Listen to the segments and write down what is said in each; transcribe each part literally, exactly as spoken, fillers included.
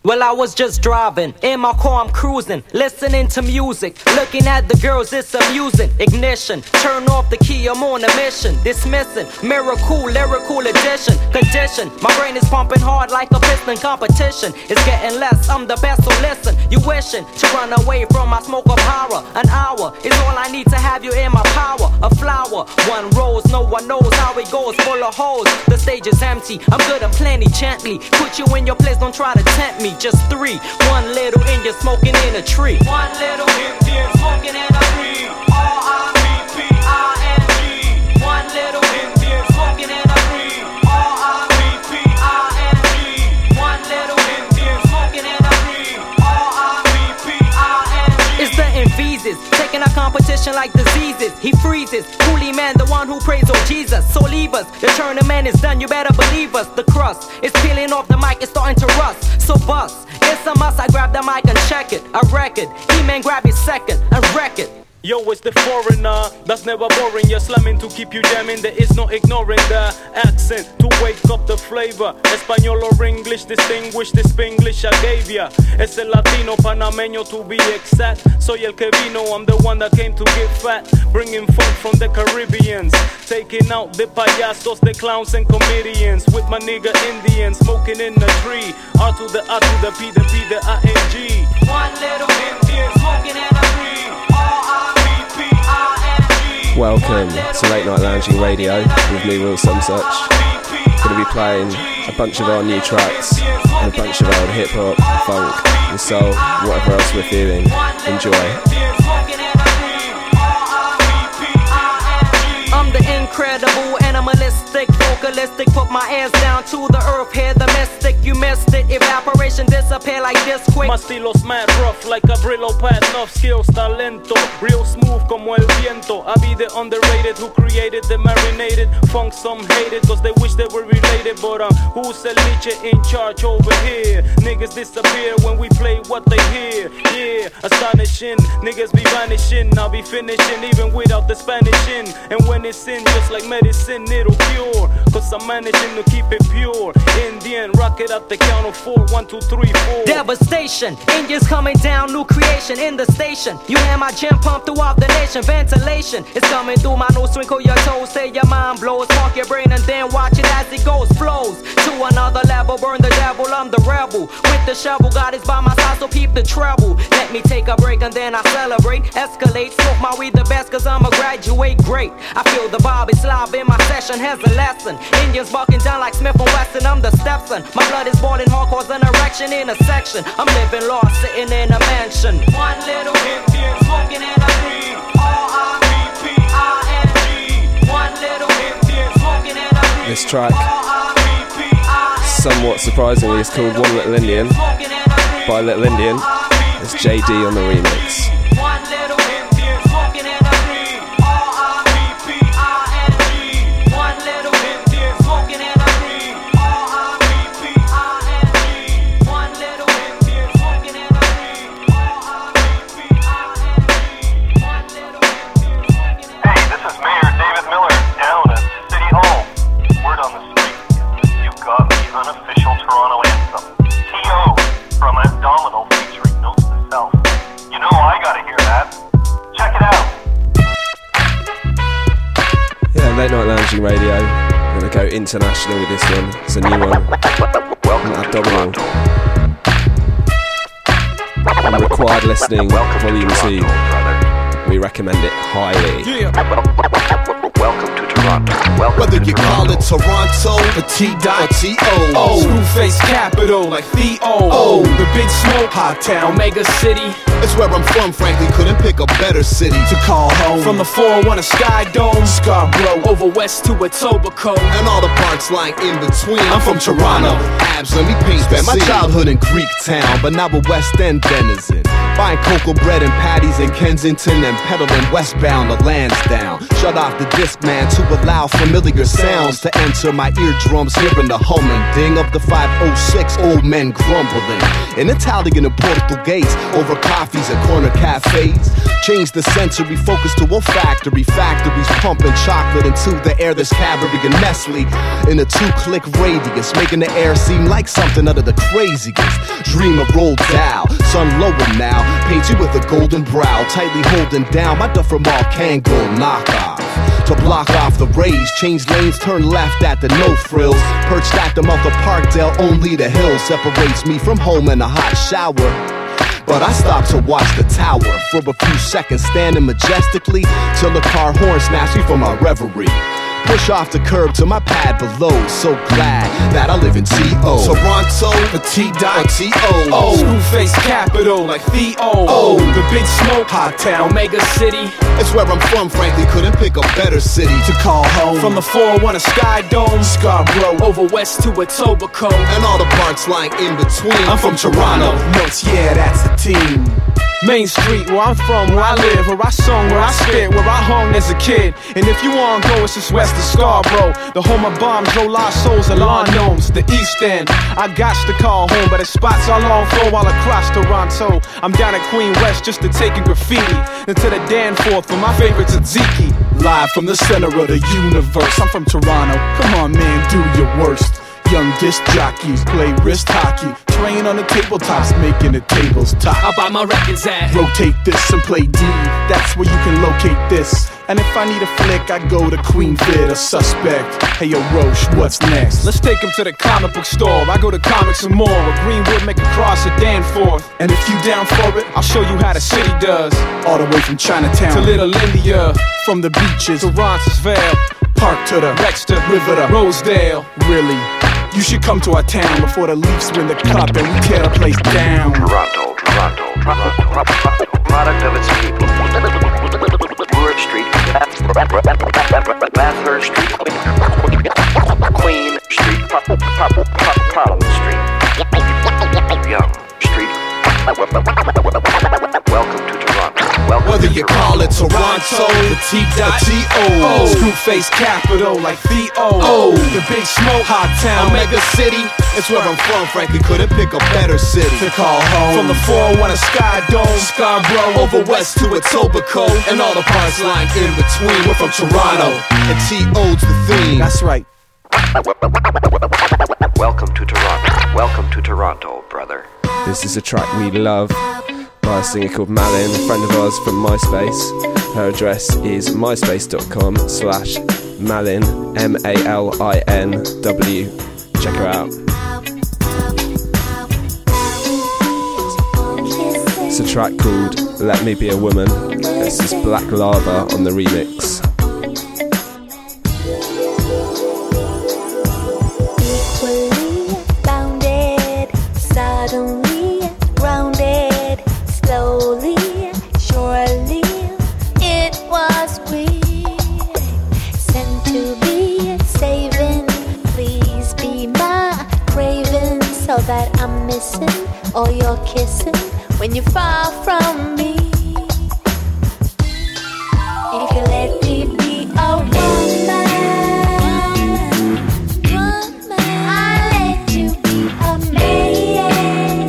Well, I was just driving, in my car I'm cruising, listening to music, looking at the girls, it's amusing. Ignition, turn off the key, I'm on a mission. Dismissing, miracle, lyrical addition. Condition, my brain is pumping hard like a piston. Competition is getting less, I'm the best, so listen. You wishing to run away from my smoke of horror. An hour is all I need to have you in my power. A flower, one rose, no one knows how it goes, full of holes. The stage is empty, I'm good and plenty, gently put you in your place, don't try to tempt me. Just three, one little Indian smoking in a tree. One little Indian smoking in a tree. R I P P I N G. One little Indian smoking in a tree. R I P P I N G. One little Indian smoking in a tree. R I P P I N G. It's the Invises, taking a competition like diseases. He freezes, coolie man, the one who prays oh Jesus. So leave us, the tournament is done, you better believe us. The crust is peeling off the mic, it's starting to rust. So bust, it's a must, I grab the mic and check it. A record, E-man grab his second and wreck it. Yo, it's the foreigner, that's never boring. You're slamming to keep you jamming, there is no ignoring the accent to wake up the flavor. Español or English, distinguish the Spanglish I gave ya. Es el Latino, panameño to be exact. Soy el que vino, I'm the one that came to get fat. Bringing funk from the Caribbeans, taking out the payasos, the clowns and comedians. With my nigga Indians, smoking in the tree. R to the A to the P, the P, the I N G. One little Indian smoking in a tree. Welcome to Late Night Lounging Radio with me, Will Some Such. Going to be playing a bunch of our new tracks and a bunch of old hip hop, funk and soul, whatever else we're feeling. Enjoy. I'm the incredible, animalistic, vocalistic. Put my ass down to the earth, hear the mystic. You missed it, evaporation disappear like this quick. My estilo's mad rough like a Brillo pad. Enough skills, talento, real smooth como el viento. I be the underrated who created the marinated funk. Some hate it cause they wish they were related. But um, who's el Nietzsche in charge over here? Niggas disappear when we play what they hear. Yeah, astonishing, niggas be vanishing. I'll be finishing even without the Spanish in. And when it's in, just like medicine, it'll cure. Cause I'm managing to keep it pure. Indian, rock it at the count of four. One, two, three, four. Devastation, Indians coming down, new creation in the station. You hear my gym pump throughout the nation. Ventilation is coming through my nose. Twinkle your toes, say your mind blows. Park your brain and then watch it as it goes. Flows to another level, burn the devil, I'm the rebel. With the shovel, God is by my side, so keep the treble. Let me take a break and then I celebrate. Escalate, smoke my weed the best cause I'm a graduate great. I feel the vibe, it's live in my session, has a lesson. Indians bucking down like Smith and Wesson, I'm the stepson. My blood is boiling hard, cause an erection in a section. I'm living lost, sitting in a mansion. One little Indian smoking in a tree. R I P P I N G. One little Indian smoking in a tree. This track, somewhat surprisingly, is called One Little Indian by Little Indian. It's J D on the remix. One little Indian smoking in a tree. R I P P I N G. One little Indian smoking in a tree. R I P P I N G. One little Indian smoking in a tree. R I P P I N G. One little Indian smoking in a tree. Hey, this is Mayor David Miller down at City Hall. Word on the street is that you've got the unofficial Toronto anthem. T O from Abdominal featuring Notes to Self. You know I gotta hear that. Check it out. Yeah, Late Night Lounging Radio. I'm going to go international with this one. It's a new one. Welcome to Abdominal. Toronto. On Required Listening, Volume two. Brother. We recommend it highly. Yeah. Welcome to Toronto. Welcome Whether to you Toronto. call it Toronto, the T dot T O, Oh, Screwface capital like Theo. Oh. The Big Smoke, Hot Town, Omega City. it's where I'm from, frankly, couldn't pick a better city to call home. From the four oh one to Sky Dome, Scarborough, over west to Etobicoke, and all the parts lying in between. I'm from Toronto. Abs, let me paint Spent my childhood in Greektown, but now a West End denizen. Buying cocoa bread and patties in Kensington and peddling westbound the Lansdowne. shut off the disc man to allow familiar sounds to enter my eardrums, hearing the humming ding of the five oh six, old men grumbling in Italian and Portuguese over coffees at corner cafes. Change the sensory focus to olfactory factories pumping chocolate into the air. There's Cadbury and Nestle in a two-click radius, making the air seem like something out of the craziest dream of Roald Dahl. Sun lower now, paint you with a golden brow, tightly holding down my Duffer Mall Kangol knockoff. To block off the rays, change lanes, turn left at the no frills. Perched at the mouth of Parkdale, only the hill separates me from home in a hot shower. But I stopped to watch the tower for a few seconds, standing majestically till the car horn snatched me from my reverie. Push off the curb to my pad below. So glad that I live in T O Toronto, the T dot T O Oh, Screwface capital like Theo. Oh, the Big Smoke, hot town, Omega City. It's where I'm from, frankly, couldn't pick a better city to call home. From the four oh one to Sky Dome, Scarborough, over west to Etobicoke, and all the parts lying in between. I'm from Toronto. Notes, yeah, that's the team. Main Street, where I'm from, where I live, where I sung, where I spit, where I hung as a kid. And if you wanna go, it's just west of Scarborough, the home of bombs, roll lost souls, and lawn gnomes. The East End, I got to call home, but the spots are long flow all across Toronto. I'm down at Queen West just to take in graffiti, and to the Danforth for my favorite tzatziki. Live from the center of the universe, I'm from Toronto. Come on, man, do your worst. Young disc jockeys play wrist hockey, train on the tabletops, making the tables top. I'll buy my records at Rotate this and play D, that's where you can locate this. And if I need a flick, I go to Queen Vid, a suspect. Hey yo, Roche, what's next? Let's take him to the comic book store. I go to Comics and More, where Greenwood make a cross at Danforth. And if you down for it, I'll show you how the city does. All the way from Chinatown to Little India, from the beaches to Roncesvalles, Park to the Rexton, River to Rosedale. Really, you should come to our town before the Leafs win the cup and we tear the place down. Toronto, Toronto, Toronto, product of its people. Bloor Street, Bathurst Street, Queen Street, Parliament Street, Young Street. Welcome to Toronto. Welcome Whether to you Toronto. call it Toronto, The T dot T O Screwface capital like Theo. Oh, the Big Smoke, hot town, Omega City, it's where I'm from, frankly, couldn't pick a better city to call home. From the four oh one to Sky Dome, Scarborough, over west to Etobicoke, and all the parts lying in between. We're from Toronto, and T O's the theme. That's right. Welcome to Toronto. Welcome to Toronto, brother. This is a track we love by a singer called Malin, a friend of ours from MySpace. Her address is myspace.com slash Malin, M A L I N W. Check her out. It's a track called Let Me Be a Woman. This is Black Lava on the remix. Equally bounded, suddenly grounded, slowly, surely, it was we, sent to be saving. Please be my craving, so that I'm missing all your kissing when you're far from me. If you let me be a woman, I'll let you be a man.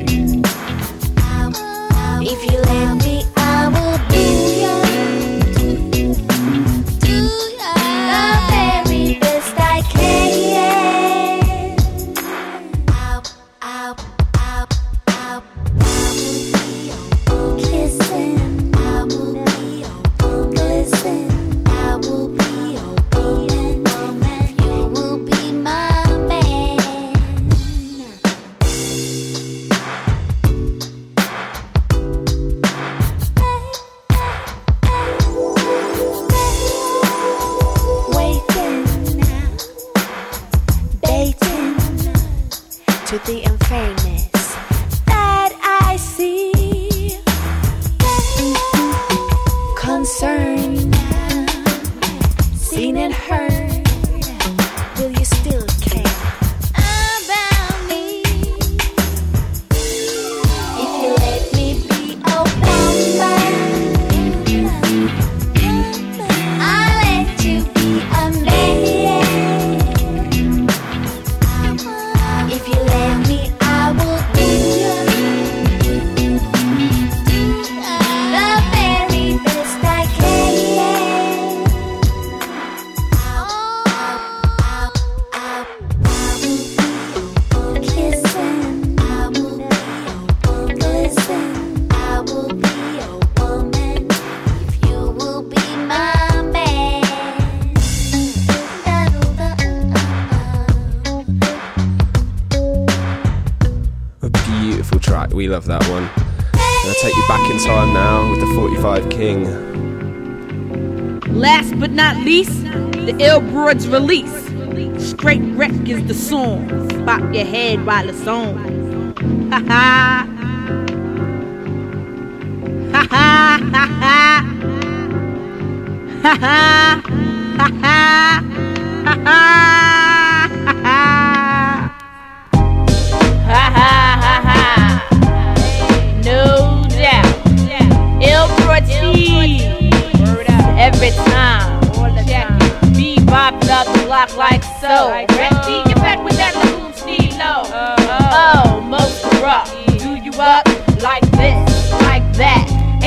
If you let me, I will be yours, the very best I can. Kissing, I will be listen, I will be obedient. You will be my man. Waiting, baiting to the unfairness that I see. Concern, seen and heard. Will you still care about me? If you let me be a woman, I beautiful track. We love that one. Gonna take you back in time now with the forty-five King. Last but not least, the Ill Broads release. Straight Wreck is the song. Bop your head while it's on. Ha ha. Ha ha ha ha. Ha ha ha ha. Ha ha ha ha. Ha ha ha ha. No doubt. Ill Broads every time. Check it. Be bopped up the block like so. Ready, get back with that lagoon stilo. Oh, most corrupt. Do you up like this, like that?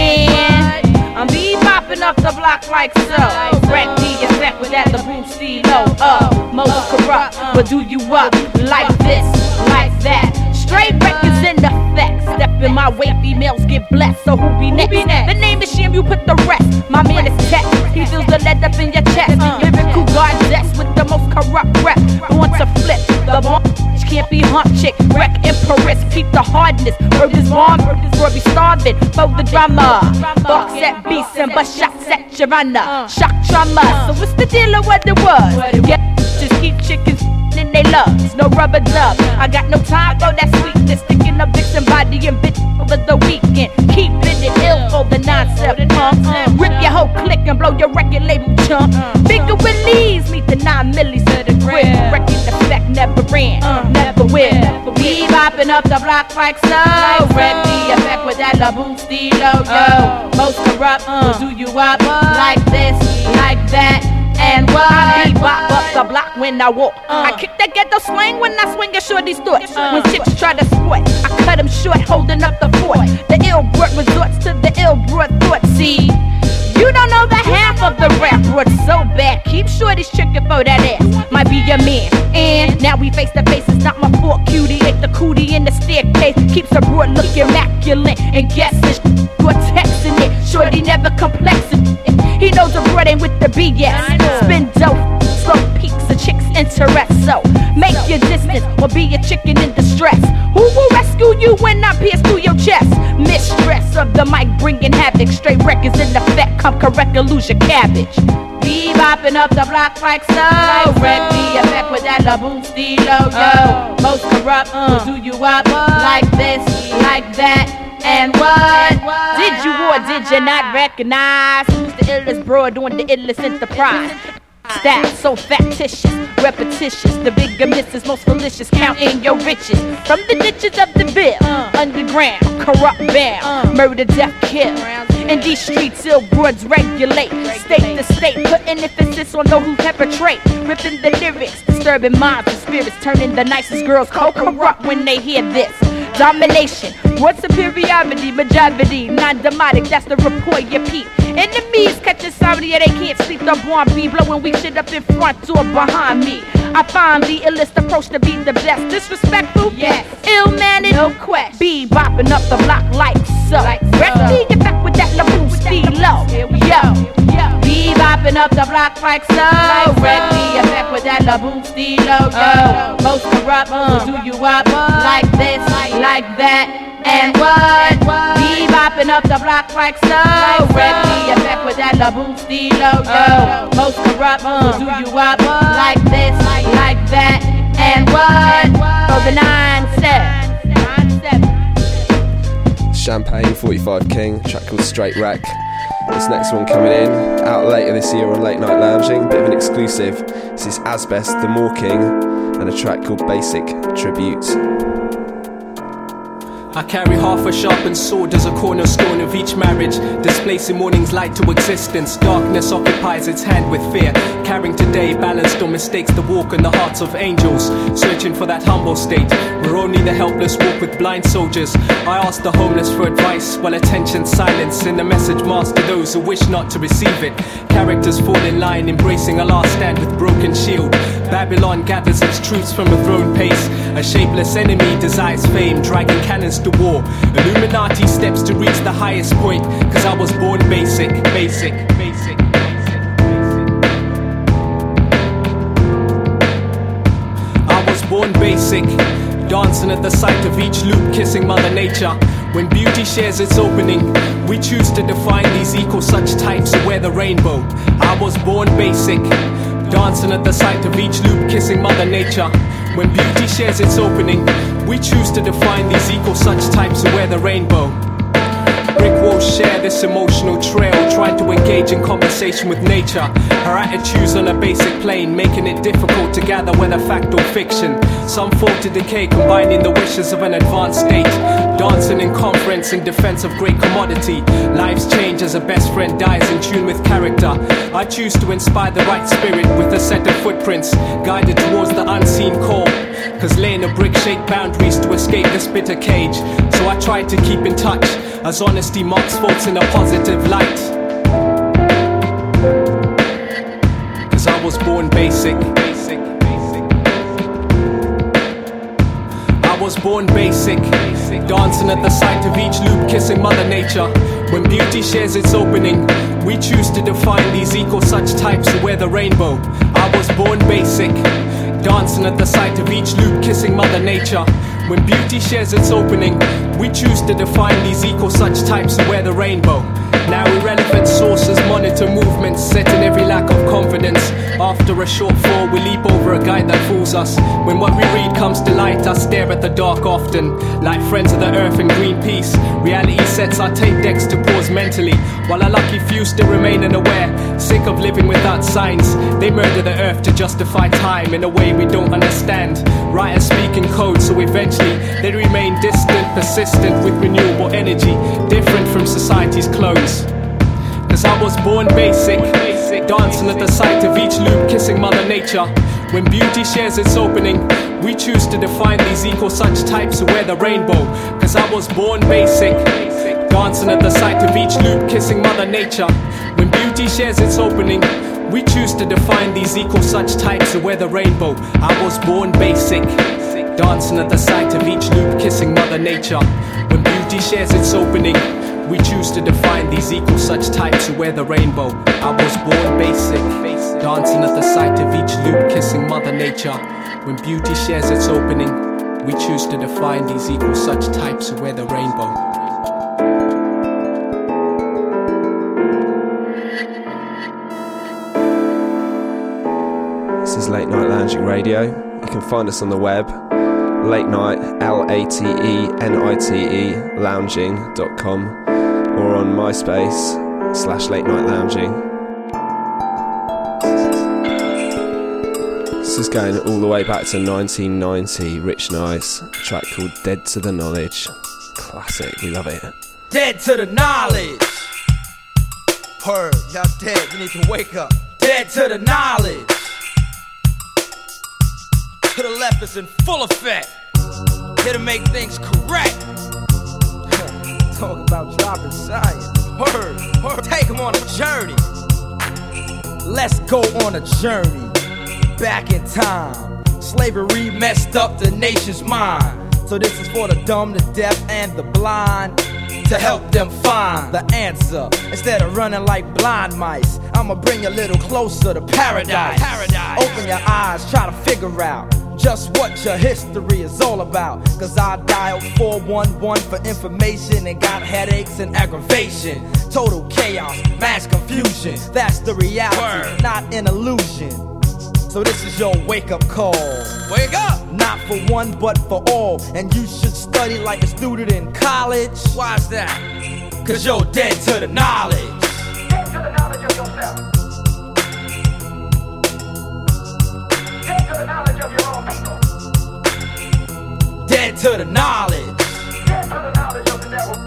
And I'm be bopping up the block like so. Ready, get back with that lagoon stilo. Oh, most corrupt. But do you up like this, like that? Straight records in the effect. Step in my way, females get blessed. So who be next? The name is Sham, you put the rest. My man is tech. He feels the lead up in your chest. Lyrical goddess with the most corrupt rep. Want to flip the bomb. Can't be hump chick. Wreck empress. Keep the hardness. Word is bomb. Word is word be starving. For the drama. Thoughts at beats and but shots at your runner. Shock trauma. So what's the deal of what it was? Yeah, just keep chickens in they lungs. No rubber dub. I got no time for that sweetness. Sticking up vixen body and bitch over the weekend. Keeping it ill for the nine-step punk. Rip your whole click and blow your record label chump. Bigger Willies, meet the nine millis of the grip. Record effect never ran, never will. We bopping up the block like so. Red the effect with that laboon stilo. Yo, most corrupt, will do you up like this, like that. And what? I bop up the block when I walk. Uh. I kick that ghetto slang when I swing at shorty's thoughts. Uh. When chicks try to sport, I cut them short, holding up the fort. The ill broad resorts to the ill broad thought. See, you don't know the half of the rap. Broad so bad, keep shorty's tricking for that ass. Might be your man. And now we face to face. It's not my fault, cutie. Ate the cootie in the staircase. Keeps her broad looking immaculate. And guess this you're texting it. Shorty never complexing it. He knows the broad ain't with the B S. Spin dope, slow peaks, the chicks interest. So make your distance or be a chicken in distress. Who will rescue you when I pierce through your chest? Mistress of the mic bringing havoc. Straight records in effect, come correct or lose your cabbage. Be bopping up the block like so. Red the effect with that laboon stilo. Yo, most corrupt, will do you up like this, like that. And what? what? Did you or did you not recognize who's the illest broad doing the illest enterprise? Style so factitious, repetitious. The bigger misses, most malicious, counting your riches. From the ditches of the bill, uh, underground, corrupt bound, uh, murder, death, kill. In these streets, ill broads regulate. State to state, putting emphasis on those who perpetrate. Ripping the lyrics, disturbing minds and spirits. Turning the nicest girls cold corrupt when they hear this. Domination, broad superiority, majority, non-demotic, that's the report you peep. Enemies catch insomnia, they can't sleep. The bomb be blowing weak shit up in front or behind me. I find the illest approach to be the best. Disrespectful? Yes. Ill-mannered? No question. Be bopping up the block like so. Like so. Ready, get back with that laboon stilo. Yo, be bopping up the block like so. Like Ready, get back with that laboon stilo. Yo, most corrupt, uh, do you up like this, like that. And what? Be bopping up the block like so. Ready, effect with that laboon stilo. Yo, most corrupt, will do you up like this, like that. And what? For the nine seven. Champagne, forty-five King, track called Straight Wreck. This next one coming in, out later this year on Late Night Lounging, bit of an exclusive. This is Asbest, The Moor King, and a track called Basic Tribute. I carry half a sharpened sword as a cornerstone of each marriage, displacing morning's light to existence. Darkness occupies its hand with fear, carrying today balanced on mistakes to walk in the hearts of angels, searching for that humble state where only the helpless walk with blind soldiers. I ask the homeless for advice while attention silence in the message masked to those who wish not to receive it. Characters fall in line, embracing a last stand with broken shield. Babylon gathers its troops from a throne pace. A shapeless enemy desires fame, dragging cannons to war. Illuminati steps to reach the highest point, cause I was born basic, basic, basic, basic. I was born basic, dancing at the sight of each loop, kissing Mother Nature. When beauty shares its opening, we choose to define these equal such types who wear the rainbow. I was born basic, dancing at the sight of each loop, kissing Mother Nature. When beauty shares its opening, we choose to define these equal such types who wear the rainbow. Brick walls share this emotional trail, trying to engage in conversation with nature. Her attitudes on a basic plane, making it difficult to gather whether fact or fiction. Some fall to decay, combining the wishes of an advanced state. Dancing in conference in defense of great commodity. Lives change as a best friend dies in tune with character. I choose to inspire the right spirit with a set of footprints, guided towards the unseen call. Cause laying a brick shake boundaries to escape this bitter cage. So I try to keep in touch, as honesty marks faults in a positive light. Cause I was born basic. I was born basic, dancing at the sight of each loop, kissing Mother Nature. When beauty shares its opening, we choose to define these equal such types who wear the rainbow. I was born basic, dancing at the sight of each loop, kissing Mother Nature. When beauty shares its opening, we choose to define these equal such types who wear the rainbow. Now irrelevant sources monitor movements, setting every lack of confidence. After a shortfall, we leap over a guide that fools us. When what we read comes to light, I stare at the dark often. Like friends of the earth and Greenpeace, reality sets our tape decks to pause mentally, while a lucky few still remain unaware. Sick of living without signs, they murder the earth to justify time in a way we don't understand. Writers speak in code, so eventually they remain distant, persistent with renewable energy, different from society's clones. Cause I was born basic, dancing at the sight of each loop, kissing Mother Nature. When beauty shares its opening, we choose to define these equal such types who wear the rainbow. Cause I was born basic, dancing at the sight of each loop, kissing Mother Nature. When beauty shares its opening, we choose to define these equal such types who wear the rainbow. I was born basic, dancing at the sight of each loop, kissing Mother Nature. When beauty shares its opening, we choose to define these equal such types who wear the rainbow. I was born basic, dancing at the sight of each loop, kissing Mother Nature. When beauty shares its opening, we choose to define these equal such types who wear the rainbow. This is Late Night Lounging Radio. You can find us on the web, late night, L A T E N I T E, lounging dot com, or on MySpace slash Late Night Lounging. This is going all the way back to nineteen ninety, Rich Nice, a track called Dead to the Knowledge. Classic, we love it. Dead to the knowledge. Word, y'all dead, you need to wake up. Dead to the knowledge. To the left is in full effect. Here to make things correct. Talk about dropping science. Word, word. Take them on a journey. Let's go on a journey. Back in time. Slavery messed up the nation's mind. So this is for the dumb, the deaf, and the blind, to help them find the answer. Instead of running like blind mice, I'ma bring you a little closer to paradise. Paradise. Open your eyes, try to figure out just what your history is all about. Cause I dialed four one one for information and got headaches and aggravation. Total chaos, mass confusion. That's the reality, Word. Not an illusion. So this is your wake-up call. Wake up! Not for one, but for all. And you should study like a student in college. Why's that? Cause you're dead to the knowledge. Dead to the knowledge of yourself. Dead to the knowledge of your own people. Dead to the knowledge. Dead to the knowledge of the devil.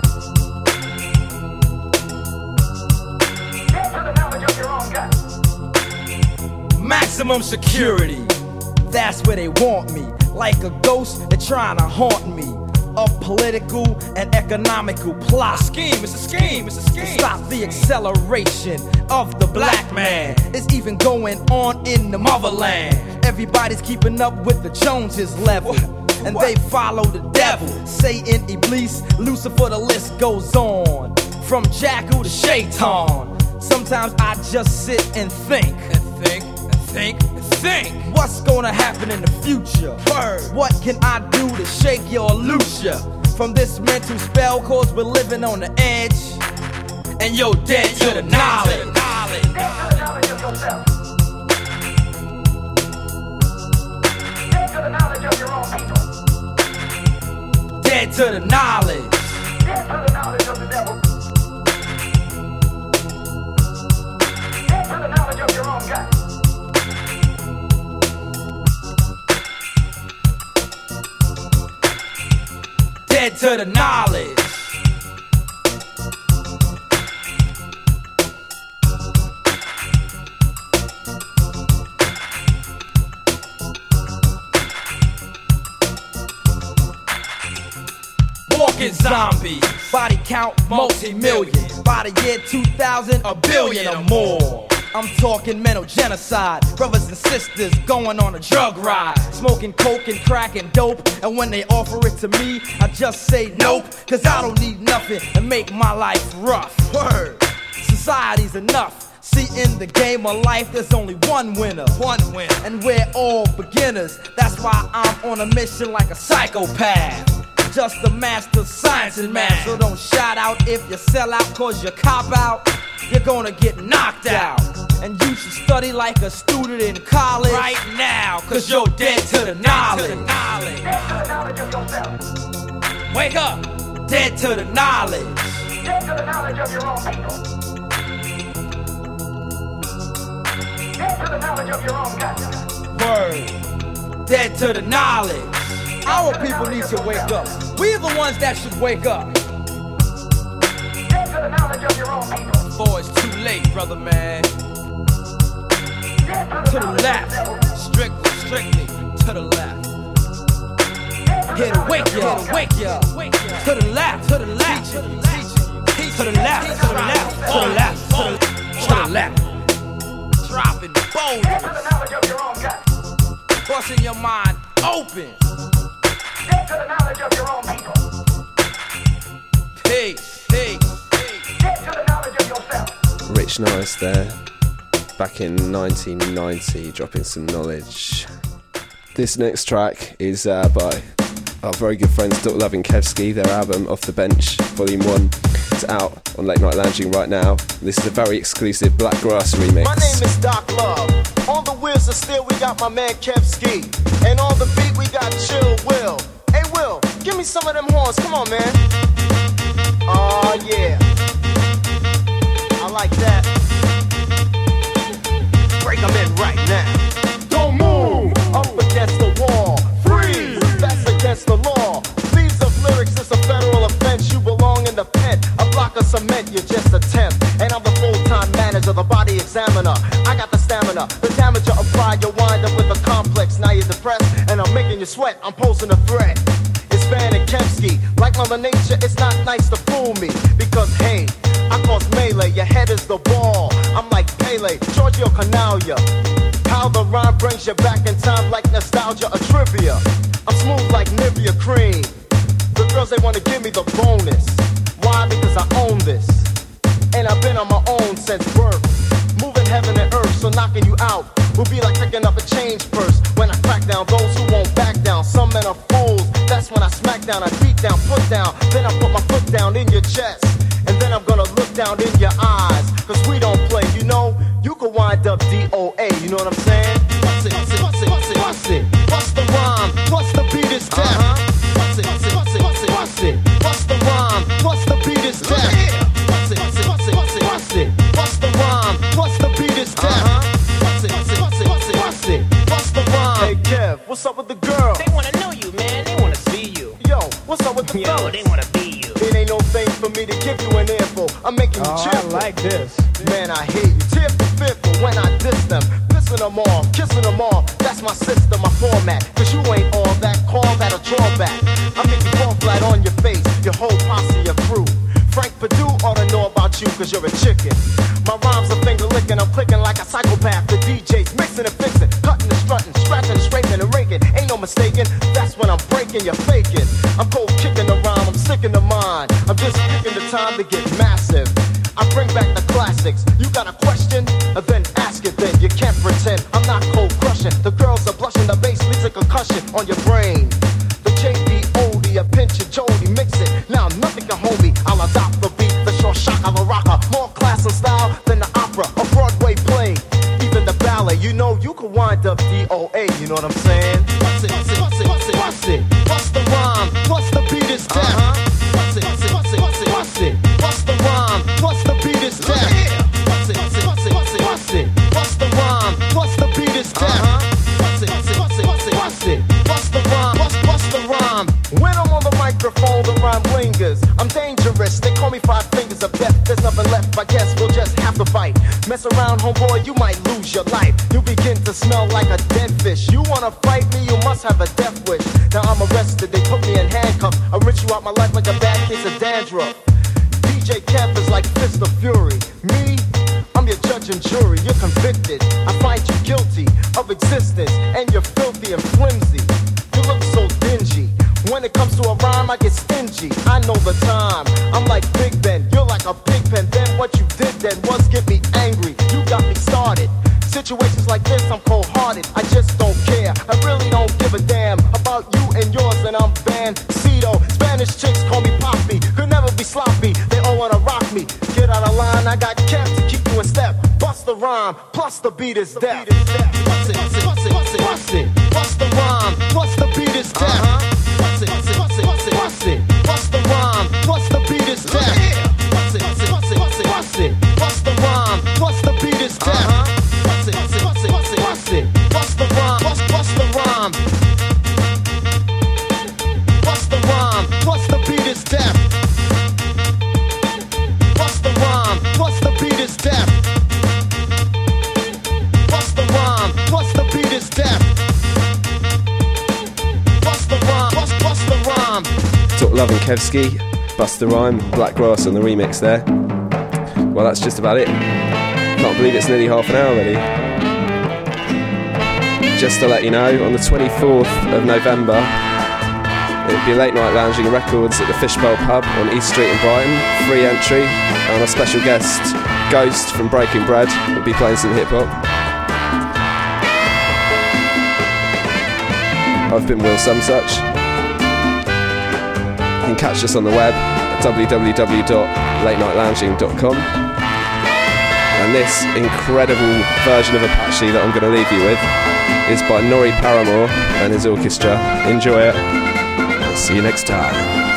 Dead to the knowledge of your own God. Maximum security, that's where they want me. Like a ghost, they're trying to haunt me. A political and economical plot. Scheme, it's a scheme, it's a scheme. To stop the acceleration of the black man. It's even going on in the motherland. Everybody's keeping up with the Joneses level. And what? They follow the devil. Satan, Iblis, Lucifer, the list goes on. From Jackal to Shaitan. Sometimes I just sit and think. And think. Think, think, think? What's gonna happen in the future? Word. What can I do to shake you or loose ya from this mental spell? Cause we're living on the edge, and you're dead to the knowledge. Dead to the knowledge. Dead to the knowledge of the devil. Dead to the knowledge of your own God. Dead to the knowledge. Walking zombies, body count multi-million. By the year two thousand, a billion or more. I'm talking mental genocide, brothers and sisters going on a drug ride, smoking coke and crack and dope. And when they offer it to me, I just say nope, cause I don't need nothing to make my life rough. Word, society's enough. See, in the game of life, there's only one winner. One winner. And we're all beginners. That's why I'm on a mission like a psychopath. Just a master of science and math. So don't shout out if you sell out cause you cop out. You're gonna get knocked out. And you should study like a student in college right now, cause you're dead to the knowledge. Dead to the knowledge of yourself. Wake up. Dead to the knowledge. Dead to the knowledge of your own people. Dead to the knowledge of your own God. Word. Dead to the knowledge. Our people need to wake up. We're the ones that should wake up. Dead to the knowledge of your own people. Before it's too late, brother man. To the left. Strictly, strictly to the left. Here to wake you, here to wake you. To the left, to the left. To the left, to the left, to the left, to the left, to the left. Dropping bold. Dead to the knowledge of your own God. Busting your mind open. Dead to the knowledge of your own people. Peace, peace, peace. Dead to the knowledge of yourself. Rich Nice there, back in nineteen ninety, dropping some knowledge. This next track is uh, by our very good friends Doctor Love and Kevski. Their album Off the Bench, Volume one. It's out on Late Night Lounging right now. This is a very exclusive Black Grass remix. My name is Doc Love. On the wheels of steel, we got my man Kevski. And on the beat, we got Chill Will. Hey Will, give me some of them horns, come on man. Oh yeah, I like that. Break them in right now. Don't move, up against the wall. Freeze, that's against the law. Leaves of lyrics is a federal offense. You belong in the pen, a block of cement, you're just a tenth. And I'm the full-time manager, the body examiner. I got the stamina, the damage you apply, you wind up with a complex. Now you're depressed, and I'm making you sweat, I'm posing a threat. It's Van and Kevski, like Mother Nature, it's not nice to fool me. Because hey, I cause melee, your head is the ball. I'm like Pele, Giorgio Canaglia. How the rhyme brings you back in time like nostalgia or trivia. I'm smooth like Nivea cream. The girls, they wanna give me the bonus. Why? Because I own this. And I've been on my own since birth. Moving heaven and earth, so knocking you out will be like picking up a change purse. When I crack down those who won't back down. Some men are fools, that's when I smack down. I beat down, put down, then I put my foot down in your chest. And then I'm gonna look down in your eyes. Cause we don't play, you know. You could wind up D O A, you know what I'm saying? Bust it, bust it, bust it, bust it, bust it. Bust the rhyme, bust the beat is death. Uh-huh. Bust it, bust it, bust it, bust it, bust it. Bust the rhyme, bust the beat is death. Bust it, bust it, bust it, bust it, bust it. Bust the rhyme, bust the beat is death. Bust it, bust it, bust it, bust it, bust it. Bust the rhyme. Hey Kev, what's up with the girl? They wanna know you, man. They wanna see you. Yo, what's up with the Yo, fellas? they wanna be you. It ain't no thing for me to give you an earful. I'm making you Oh, cheerful. I like this. Man, I hear you. Tearful, fearful when I diss them. Pissing them off, kissing them off. That's my system, my format. Cause you ain't all that. Call that a drawback. I make you fall flat on your face. Your whole posse, your crew. Frank Perdue ought to know about you cause you're a chicken. My rhymes are finger licking. I'm clicking like a psychopath. The D Js mixing and fixing. Cutting and strutting. Scratching and scraping and raking. Ain't no mistaking. That's when I'm breaking, you're faking. I'm cold kicking the rhyme. I'm sticking to mine. I'm just picking the time to get massive. I bring back the classics. You got a question? Then ask it then. You can't pretend I'm not cold crushing. blushing. The girls are blushing, the bass leaves a concussion on your brain. The J B O D, a pinch of Jody, mix it. Now nothing can hold me. I'll adopt the beat, the short shock of a rocker. More class and style than the opera, a Broadway play. Even the ballet, you know you could wind up D O A, you know what I'm saying? What's it, what's it, what's it, what's it, what's it? What's the rhyme? Plus the beat is death. What's it, what's it, what's it, what's it, what's it? What's the rhyme? Plus the beat is death. What's it, what's it, what's it, what's it, what's it? What's the rhyme? Plus the beat is death. What's it, what's it, what's it, what's it, what's it? What's the rhyme? What's, what's the rhyme? When I'm on the microphone, the rhyme lingers. I'm dangerous, they call me five fingers of death. There's nothing left, I guess we'll just have to fight. Mess around, homeboy, you might lose your life. You begin to smell like a dead fish. You wanna fight me, you must have a death wish. Now I'm arrested, they put me in handcuffs. I rinse you out my life like a bad case of dandruff. D J Camp is like fist of fury. Me, I'm your judge and jury, you're convicted. I find you guilty of existence, and you're filthy and flimsy. You look so dingy. When it comes to a rhyme, I get stingy. I know the time. I'm like Big Ben, you're like a pig pen. Then what you did then was get me angry. You got me started. Situations like this, I'm cold-hearted. I just don't care. I really don't give a damn about you and yours, and I'm Vancito. Spanish chicks call me Poppy. Could never be sloppy. They all wanna rock me. Get out of line. I got kept to keep you in step. Bust the rhyme, plus the beat is death. What's it? What's it? What's it? What's it? What's it? What's the rhyme? Plus the beat is death. What's it? What's it? What's it? What's it? What's it? What's the rhyme? Plus the beat is death. What's it? What's it? What's it? What's it? What's it? What's the rhyme? Plus the beat is death. What's it? What's it? What's it? What's it? What's it? What's the rhyme? What's what's the rhyme? What's the rhyme? Plus the beat is death. What's the rhyme? Plus the beat is death. What's the rhyme? Plus the beat is death. What's the rhyme? What's what's the rhyme? Talk Love and Kevski, Bust the Rhyme, Black Grass on the remix there. Well, that's just about it. Can't believe it's nearly half an hour already. Just to let you know, on the twenty-fourth of November, it'll be Late Night Lounging Records at the Fishbowl Pub on East Street in Brighton. Free entry, and our special guest, Ghost from Breaking Bread, will be playing some hip-hop. I've been Will Somesuch. You can catch us on the web at w w w dot late night lounging dot com. And this incredible version of Apache that I'm going to leave you with is by Norrie Paramore and his orchestra. Enjoy it. See you next time.